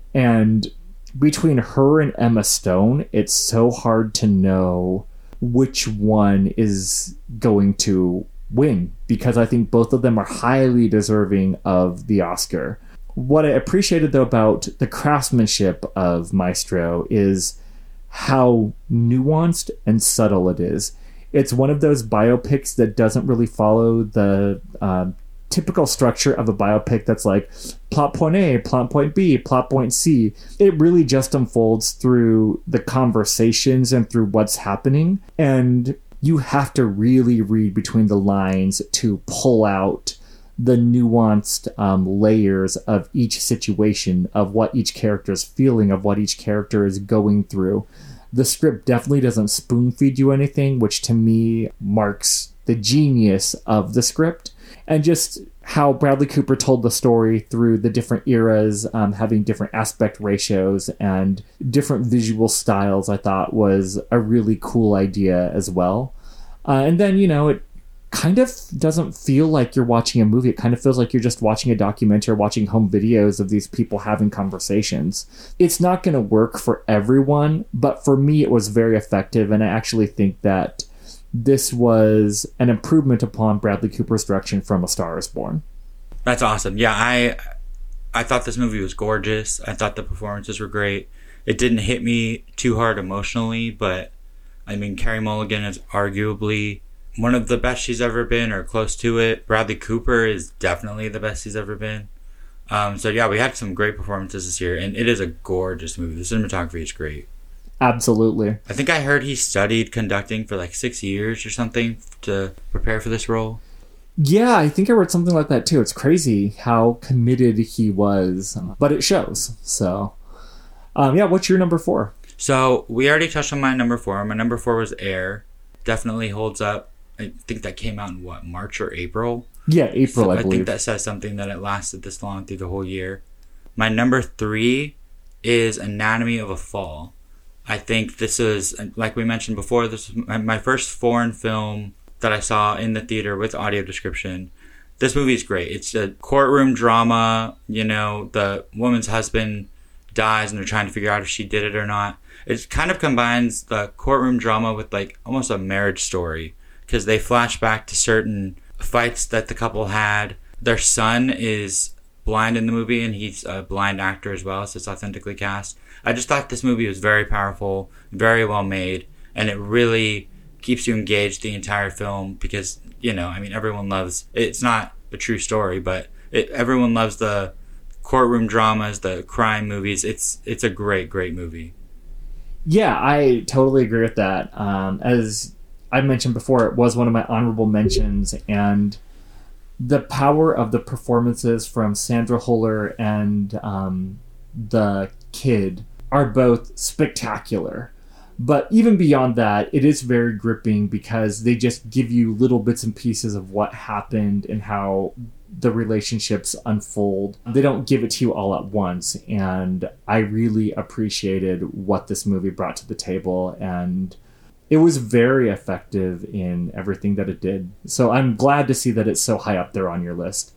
And between her and Emma Stone, it's so hard to know which one is going to win, because I think both of them are highly deserving of the Oscar. What I appreciated, though, about the craftsmanship of Maestro is how nuanced and subtle it is. It's one of those biopics that doesn't really follow the uh, typical structure of a biopic that's like plot point A, plot point B, plot point C. It really just unfolds through the conversations and through what's happening. And you have to really read between the lines to pull out the nuanced um, layers of each situation, of what each character is feeling, of what each character is going through. The script definitely doesn't spoon feed you anything, which to me marks the genius of the script. And just how Bradley Cooper told the story through the different eras, um, having different aspect ratios and different visual styles, I thought was a really cool idea as well. Uh, and then, you know, it kind of doesn't feel like you're watching a movie. It kind of feels like you're just watching a documentary or watching home videos of these people having conversations. It's not going to work for everyone, but for me, it was very effective. And I actually think that this was an improvement upon Bradley Cooper's direction from A Star Is Born. That's awesome. Yeah, I I thought this movie was gorgeous. I thought the performances were great. It didn't hit me too hard emotionally, but I mean, Carey Mulligan is arguably one of the best she's ever been, or close to it. Bradley Cooper is definitely the best he's ever been. Um, so yeah, we had some great performances this year, and it is a gorgeous movie. The cinematography is great. Absolutely. I think I heard he studied conducting for like six years or something to prepare for this role. Yeah, I think I read something like that too. It's crazy how committed he was, but it shows. So, um, yeah, what's your number four? So we already touched on my number four. My number four was Air. Definitely holds up. I think that came out in what, March or April? Yeah, April, so I, I believe. think that says something that it lasted this long through the whole year. My number three is Anatomy of a Fall. I think this is, like we mentioned before, this was my first foreign film that I saw in the theater with audio description. This movie is great. It's a courtroom drama. You know, the woman's husband dies and they're trying to figure out if she did it or not. It kind of combines the courtroom drama with like almost a marriage story, because they flash back to certain fights that the couple had. Their son is blind in the movie, and he's a blind actor as well, so it's authentically cast. I just thought this movie was very powerful, very well made, and it really keeps you engaged the entire film because, you know, I mean, everyone loves, it's not a true story, but it, everyone loves the courtroom dramas, the crime movies. It's it's a great, great movie. Yeah, I totally agree with that. Um, as I mentioned before, it was one of my honorable mentions, and the power of the performances from Sandra Huller and um, the kid are both spectacular. But even beyond that, it is very gripping because they just give you little bits and pieces of what happened and how the relationships unfold. They don't give it to you all at once. And I really appreciated what this movie brought to the table. And it was very effective in everything that it did. So I'm glad to see that it's so high up there on your list.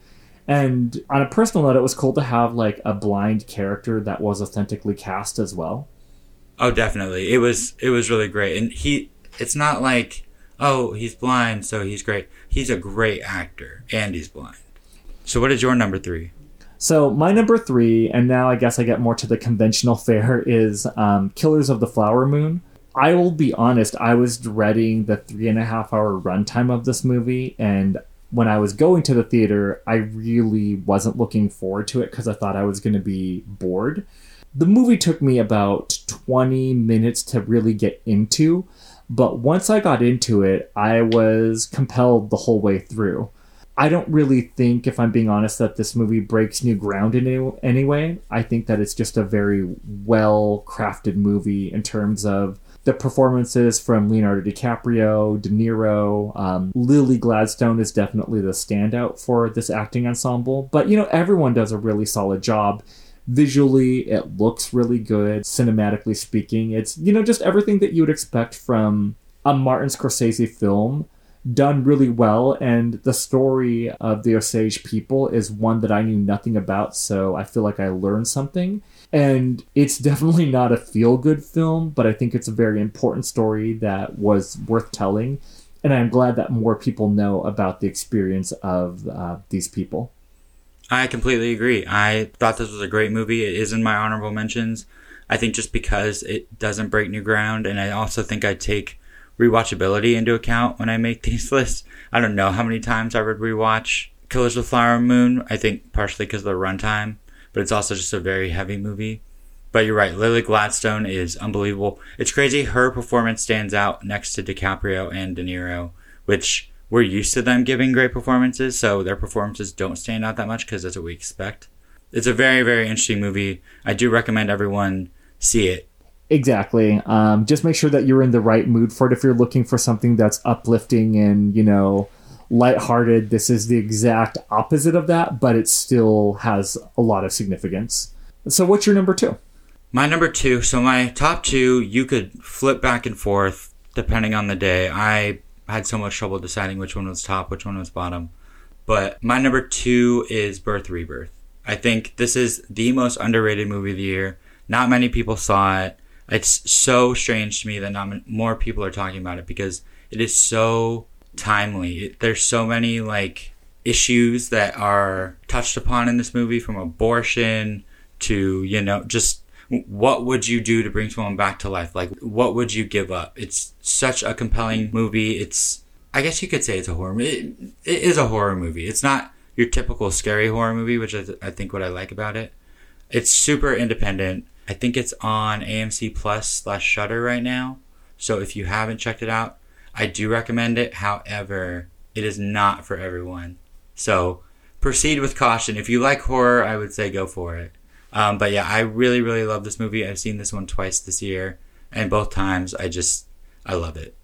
And on a personal note, it was cool to have like a blind character that was authentically cast as well. Oh, definitely. It was it was really great. And he it's not like, oh, he's blind, so he's great. He's a great actor, and he's blind. So what is your number three? So my number three, and now I guess I get more to the conventional fare, is um, Killers of the Flower Moon. I will be honest, I was dreading the three and a half hour runtime of this movie, and when I was going to the theater, I really wasn't looking forward to it because I thought I was going to be bored. the movie took me about twenty minutes to really get into, but once I got into it, I was compelled the whole way through. I don't really think, if I'm being honest, that this movie breaks new ground in any, any way. I think that it's just a very well-crafted movie in terms of the performances from Leonardo DiCaprio, De Niro. Um, Lily Gladstone is definitely the standout for this acting ensemble. But, you know, everyone does a really solid job. Visually, it looks really good. Cinematically speaking, it's, you know, just everything that you would expect from a Martin Scorsese film done really well. And the story of the Osage people is one that I knew nothing about, so I feel like I learned something. And it's definitely not a feel-good film, but I think it's a very important story that was worth telling. And I'm glad that more people know about the experience of uh, these people. I completely agree. I thought this was a great movie. It is in my honorable mentions. I think just because it doesn't break new ground, and I also think I take rewatchability into account when I make these lists. I don't know how many times I would rewatch Killers of the Flower Moon. I think partially because of the runtime, but it's also just a very heavy movie. But you're right, Lily Gladstone is unbelievable. It's crazy her performance stands out next to DiCaprio and De Niro, which we're used to them giving great performances, so their performances don't stand out that much because that's what we expect. It's a very, very interesting movie. I do recommend everyone see it. Exactly. Um, just make sure that you're in the right mood for it. If you're looking for something that's uplifting and, you know, lighthearted, this is the exact opposite of that, but it still has a lot of significance. So what's your number two? My number two, so my top two, you could flip back and forth depending on the day. I had so much trouble deciding which one was top, which one was bottom. But my number two is Birth, Rebirth. I think this is the most underrated movie of the year. Not many people saw it. It's so strange to me that not more people are talking about it because it is so timely. There's so many like issues that are touched upon in this movie, from abortion to, you know, just what would you do to bring someone back to life? Like, what would you give up? It's such a compelling movie. It's, I guess you could say it's a horror movie. It, it is a horror movie. It's not your typical scary horror movie, which is, I think, what I like about it. It's super independent. I think it's on A M C Plus slash Shudder right now. So if you haven't checked it out, I do recommend it. However, it is not for everyone. So proceed with caution. If you like horror, I would say go for it. Um, but yeah, I really, really love this movie. I've seen this one twice this year, and both times I just, I love it.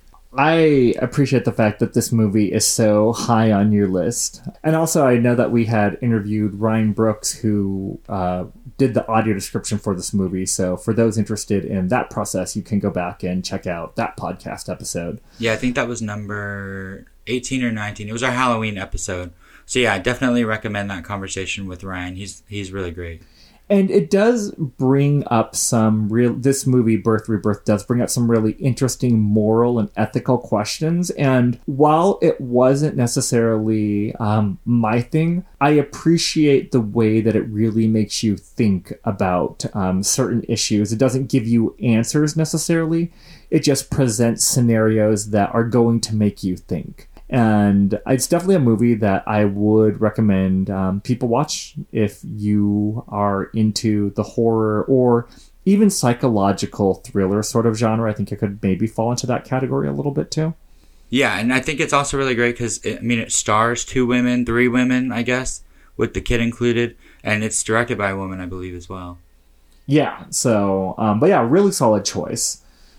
I appreciate the fact that this movie is so high on your list. And also, I know that we had interviewed Ryan Brooks, who uh, did the audio description for this movie. So for those interested in that process, you can go back and check out that podcast episode. Yeah, I think that was number eighteen or nineteen. It was our Halloween episode. So yeah, I definitely recommend that conversation with Ryan. He's he's really great. And it does bring up some real, this movie, Birth, Rebirth, does bring up some really interesting moral and ethical questions. And while it wasn't necessarily um, my thing, I appreciate the way that it really makes you think about um, certain issues. It doesn't give you answers necessarily. It just presents scenarios that are going to make you think. And it's definitely a movie that I would recommend um, people watch if you are into the horror or even psychological thriller sort of genre. I think it could maybe fall into that category a little bit too. Yeah, and I think it's also really great because, I mean, it stars two women, three women, I guess, with the kid included. And it's directed by a woman, I believe, as well. Yeah, so, um, but yeah, really solid choice.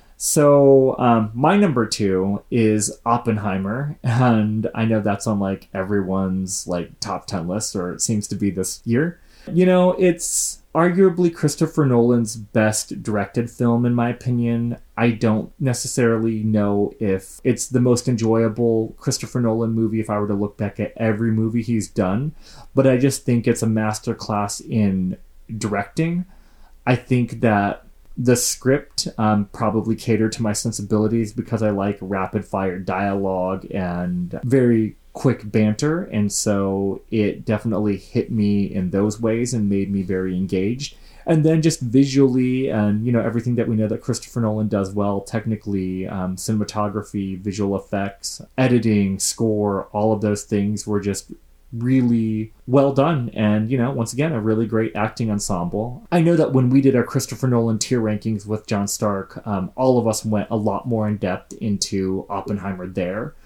So um, my number two is Oppenheimer, and I know that's on like everyone's like top ten list, or it seems to be this year. You know, it's arguably Christopher Nolan's best directed film, in my opinion. I don't necessarily know if it's the most enjoyable Christopher Nolan movie if I were to look back at every movie he's done, but I just think it's a masterclass in directing. I think that the script um, probably catered to my sensibilities because I like rapid fire dialogue and very quick banter. And so it definitely hit me in those ways and made me very engaged. And then just visually and, you know, everything that we know that Christopher Nolan does well, technically, um, cinematography, visual effects, editing, score, all of those things were just really well done. And, you know, once again, a really great acting ensemble. I know that when we did our Christopher Nolan tier rankings with John Stark, um, all of us went a lot more in depth into Oppenheimer there.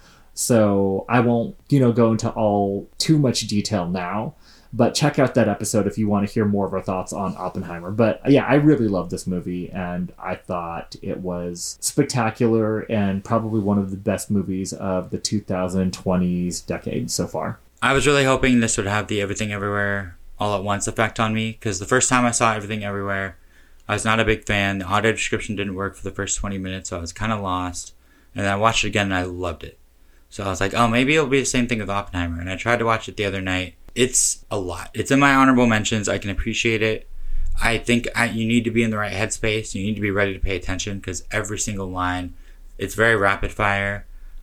So I won't, you know, go into all too much detail now. But check out that episode if you want to hear more of our thoughts on Oppenheimer. But yeah, I really love this movie, and I thought it was spectacular and probably one of the best movies of the twenty twenties decade so far. I was really hoping this would have the Everything Everywhere All at Once effect on me, because the first time I saw Everything Everywhere, I was not a big fan. The audio description didn't work for the first twenty minutes, so I was kind of lost. And then I watched it again, and I loved it. So I was like, oh, maybe it'll be the same thing with Oppenheimer. And I tried to watch it the other night. It's a lot. It's in my honorable mentions. I can appreciate it. I think I, you need to be in the right headspace. You need to be ready to pay attention, because every single line, it's very rapid fire.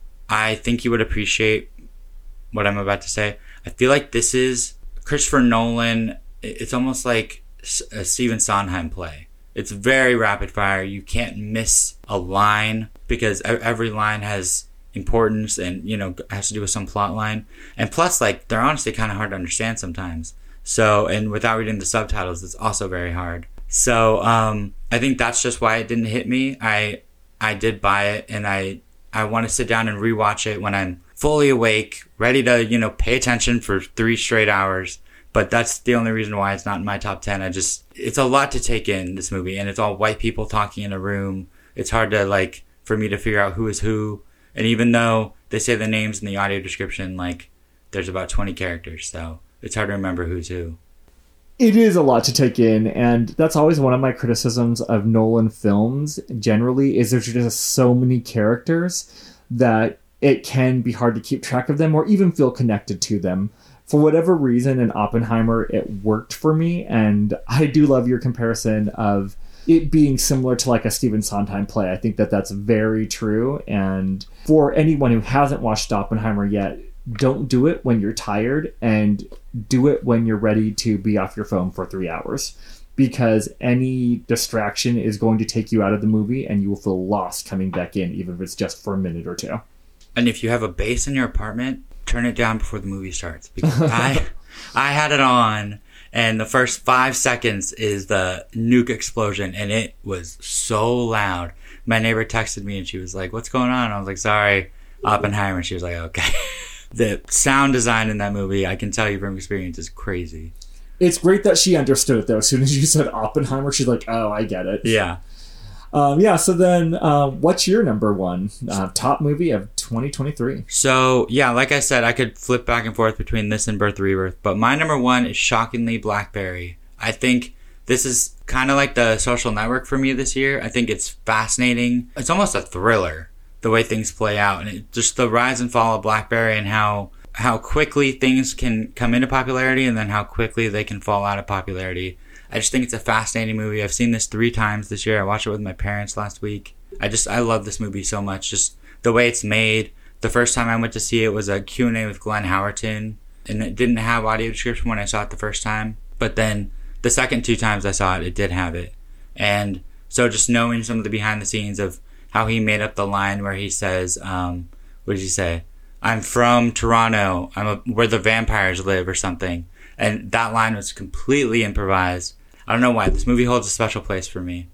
I think you would appreciate what I'm about to say. I feel like this is Christopher Nolan. It's almost like a Stephen Sondheim play. It's very rapid fire. You can't miss a line, because every line has importance and, you know, has to do with some plot line. And plus, like, they're honestly kind of hard to understand sometimes. So, and without reading the subtitles, it's also very hard. So, um, I think that's just why it didn't hit me. I, I did buy it, and I, I want to sit down and rewatch it when I'm fully awake, ready to, you know, pay attention for three straight hours. But that's the only reason why it's not in my top ten. I just, it's a lot to take in, this movie, and it's all white people talking in a room. It's hard to, like, for me to figure out who is who. And even though they say the names in the audio description, like, there's about twenty characters, so it's hard to remember who's who. It is a lot to take in, and that's always one of my criticisms of Nolan films generally, is there's just so many characters that it can be hard to keep track of them or even feel connected to them. For whatever reason, in Oppenheimer, it worked for me, and I do love your comparison of it being similar to like a Stephen Sondheim play. I think that that's very true. And for anyone who hasn't watched Oppenheimer yet, don't do it when you're tired, and do it when you're ready to be off your phone for three hours. Because any distraction is going to take you out of the movie, and you will feel lost coming back in, even if it's just for a minute or two. And if you have a bass in your apartment, turn it down before the movie starts. Because I, I had it on, and the first five seconds is the nuke explosion, and it was so loud. My neighbor texted me, and she was like, what's going on? I was like, sorry, Oppenheimer. She was like, okay. The sound design in that movie, I can tell you from experience, is crazy. It's great that she understood it, though. As soon as you said Oppenheimer, she's like, oh, I get it. Yeah. Um, yeah, so then uh, what's your number one uh, top movie of twenty twenty-three? So, yeah, like I said, I could flip back and forth between this and Birth Rebirth, but my number one is shockingly Blackberry. I think this is kind of like The Social Network for me this year. I think it's fascinating. It's almost a thriller, the way things play out, and it, just the rise and fall of Blackberry, and how how quickly things can come into popularity and then how quickly they can fall out of popularity. I just think it's a fascinating movie. I've seen this three times this year. I watched it with my parents last week. I just, I love this movie so much. Just the way it's made. The first time I went to see it was a Q and A with Glenn Howerton, and it didn't have audio description when I saw it the first time. But then the second two times I saw it, it did have it. And so just knowing some of the behind the scenes of how he made up the line where he says, um, what did he say? I'm from Toronto. I'm a, where the vampires live or something. And that line was completely improvised. I don't know why. This movie holds a special place for me.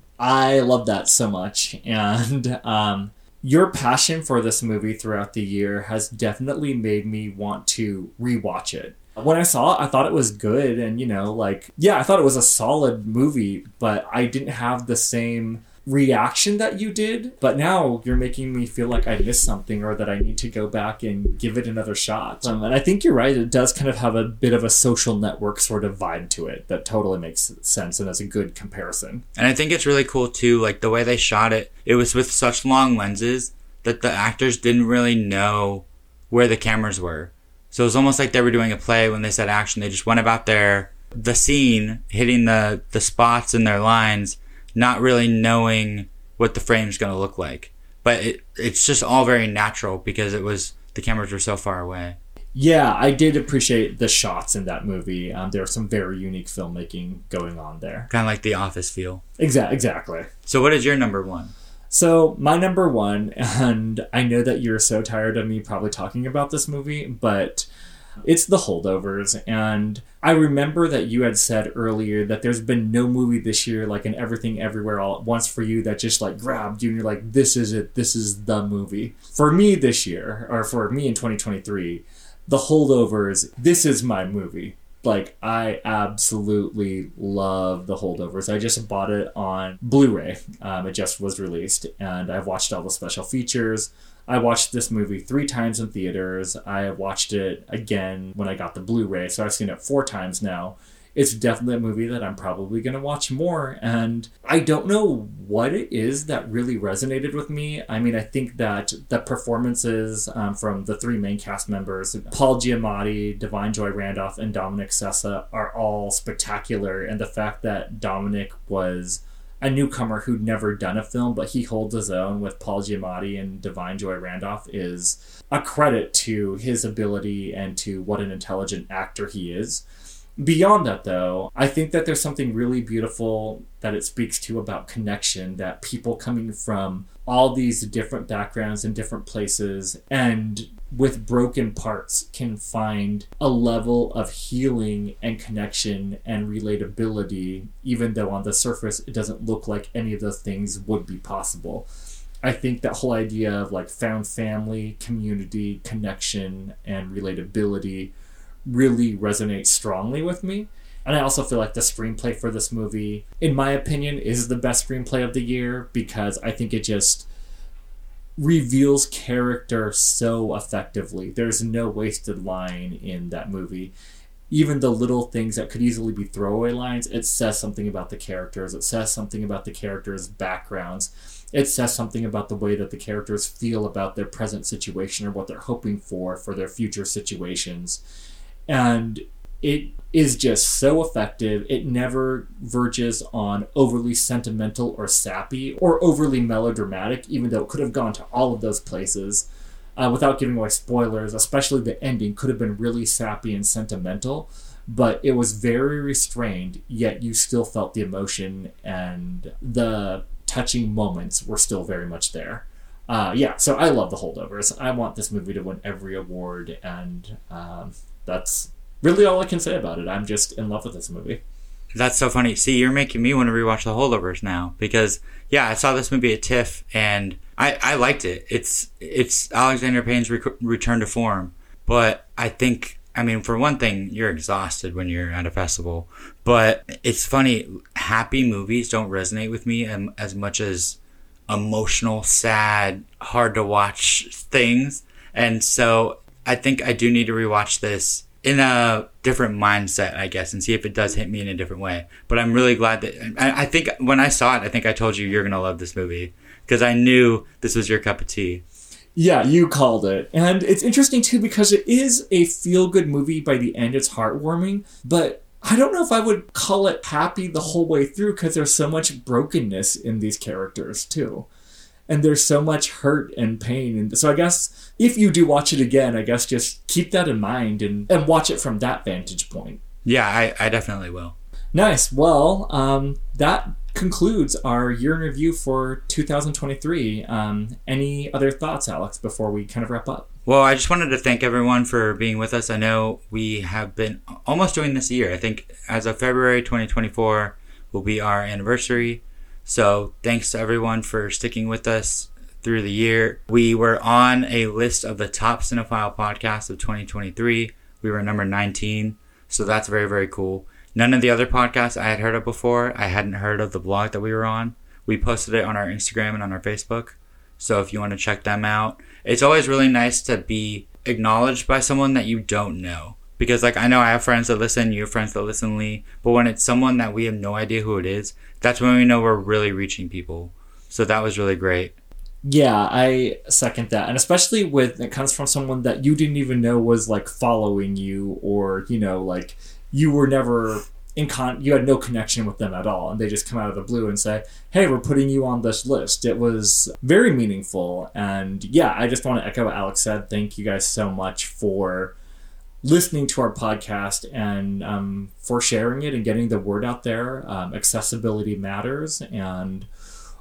I love that so much. And um, your passion for this movie throughout the year has definitely made me want to rewatch it. When I saw it, I thought it was good. And, you know, like, yeah, I thought it was a solid movie, but I didn't have the same reaction that you did. But now you're making me feel like I missed something, or that I need to go back and give it another shot. Um, and I think you're right. It does kind of have a bit of a Social Network sort of vibe to it that totally makes sense and is a good comparison. And I think it's really cool too, like the way they shot it. It was with such long lenses that the actors didn't really know where the cameras were. So it was almost like they were doing a play when they said action. They just went about their the scene, hitting the, the spots in their lines, not really knowing what the frame's going to look like. But it, it's just all very natural because it was, the cameras were so far away. Yeah, I did appreciate the shots in that movie. Um, there was some very unique filmmaking going on there. Kind of like The Office feel. Exa- exactly. So what is your number one? So my number one, and I know that you're so tired of me probably talking about this movie, but It's The Holdovers, and I remember that you had said earlier that there's been no movie this year like an Everything Everywhere All at Once for you that just like grabbed you and you're like, this is it, this is the movie. For me this year, or for me in twenty twenty-three, The Holdovers, this is my movie. Like, I absolutely love The Holdovers. I just bought it on Blu-ray. Um, it just was released, and I've watched all the special features. I watched this movie three times in theaters. I watched it again when I got the Blu-ray, so I've seen it four times now. It's definitely a movie that I'm probably going to watch more, and I don't know what it is that really resonated with me. I mean, I think that the performances um, from the three main cast members, Paul Giamatti, Divine Joy Randolph, and Dominic Sessa, are all spectacular, and the fact that Dominic was a newcomer who'd never done a film, but he holds his own with Paul Giamatti and Divine Joy Randolph is a credit to his ability and to what an intelligent actor he is. Beyond that, though, I think that there's something really beautiful that it speaks to about connection, that people coming from all these different backgrounds and different places and with broken parts can find a level of healing and connection and relatability, even though on the surface it doesn't look like any of those things would be possible. I think that whole idea of like found family, community, connection, and relatability really resonates strongly with me. And I also feel like the screenplay for this movie, in my opinion, is the best screenplay of the year because I think it just reveals character so effectively. There's no wasted line in that movie. Even the little things that could easily be throwaway lines, it says something about the characters. It says something about the characters' backgrounds. It says something about the way that the characters feel about their present situation or what they're hoping for for their future situations. And it is just so effective. It never verges on overly sentimental or sappy or overly melodramatic, even though it could have gone to all of those places. Uh, without giving away spoilers, especially the ending could have been really sappy and sentimental, but it was very restrained, yet you still felt the emotion and the touching moments were still very much there. Uh, yeah, so I love The Holdovers. I want this movie to win every award, and um, that's really all I can say about it. I'm just in love with this movie. That's so funny. See, you're making me want to rewatch The Holdovers now because, yeah, I saw this movie at TIFF and I, I liked it. It's it's Alexander Payne's rec- return to form, but I think, I mean, for one thing, you're exhausted when you're at a festival. But it's funny, happy movies don't resonate with me as, as much as emotional, sad, hard to watch things. And so I think I do need to rewatch this in a different mindset, I guess, and see if it does hit me in a different way. But I'm really glad that, I, I think when I saw it, I think I told you you're going to love this movie because I knew this was your cup of tea. Yeah, you called it. And it's interesting too because it is a feel-good movie by the end. It's heartwarming, but I don't know if I would call it happy the whole way through because there's so much brokenness in these characters too. And there's so much hurt and pain. And so I guess if you do watch it again, I guess just keep that in mind and, and watch it from that vantage point. Yeah, I, I definitely will. Nice. Well, um, that concludes our year in review for two thousand twenty-three. Um, any other thoughts, Alex, before we kind of wrap up? Well, I just wanted to thank everyone for being with us. I know we have been almost doing this a year. I think as of February twenty twenty-four will be our anniversary. So thanks to everyone for sticking with us through the year. We were on a list of the top cinephile podcasts of twenty twenty-three. We were number nineteen. So that's very, very cool. None of the other podcasts I had heard of before. I hadn't heard of the blog that we were on. We posted it on our Instagram and on our Facebook. So if you want to check them out, it's always really nice to be acknowledged by someone that you don't know. Because like I know I have friends that listen, you have friends that listen, Lee. But when it's someone that we have no idea who it is, that's when we know we're really reaching people. So that was really great. Yeah, I second that. And especially with it comes from someone that you didn't even know was like following you or, you know, like you were never in con you had no connection with them at all. And they just come out of the blue and say, hey, we're putting you on this list. It was very meaningful. And yeah, I just want to echo what Alex said. Thank you guys so much for listening to our podcast and um, for sharing it and getting the word out there. Um, accessibility matters. And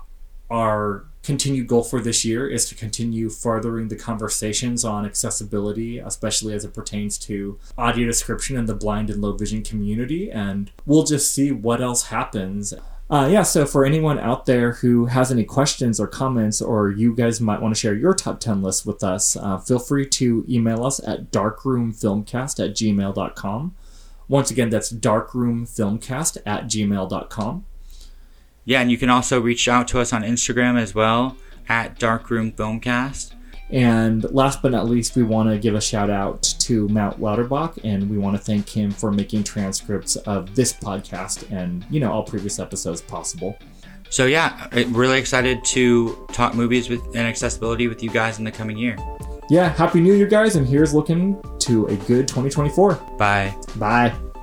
our continued goal for this year is to continue furthering the conversations on accessibility, especially as it pertains to audio description in the blind and low vision community. And we'll just see what else happens. Uh, yeah, so for anyone out there who has any questions or comments, or you guys might want to share your top ten list with us, uh, feel free to email us at darkroomfilmcast at gmail dot com. Once again, that's darkroomfilmcast at gmail dot com. Yeah, and you can also reach out to us on Instagram as well, at darkroomfilmcast. And last but not least, we want to give a shout out to Matt Lauterbach, and we want to thank him for making transcripts of this podcast and, you know, all previous episodes possible. So yeah, I'm really excited to talk movies with and accessibility with you guys in the coming year. Yeah, Happy New Year, guys, and here's looking to a good twenty twenty-four. Bye. Bye.